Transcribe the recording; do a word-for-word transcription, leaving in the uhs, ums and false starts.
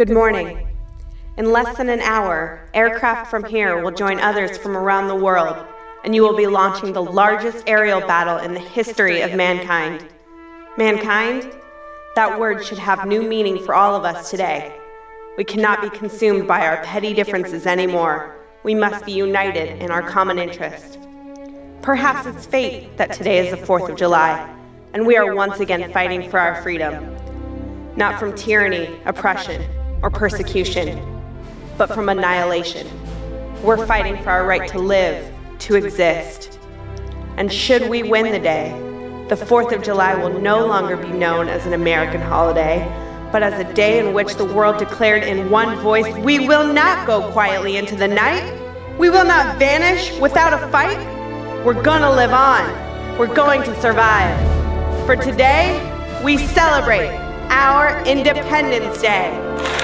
Good morning. In less than an hour, aircraft from here will join others from around the world, and you will be launching the largest aerial battle in the history of mankind. Mankind? That word should have new meaning for all of us today. We cannot be consumed by our petty differences anymore. We must be united in our common interest. Perhaps it's fate that today is the fourth of July, and we are once again fighting for our freedom. Not from tyranny, oppression, or persecution, but from annihilation. We're fighting for our right to live, to exist. And should we win the day, the fourth of July will no longer be known as an American holiday, but as a day in which the world declared in one voice, we will not go quietly into the night. We will not vanish without a fight. We're gonna live on. We're going to survive. For today, we celebrate our Independence Day.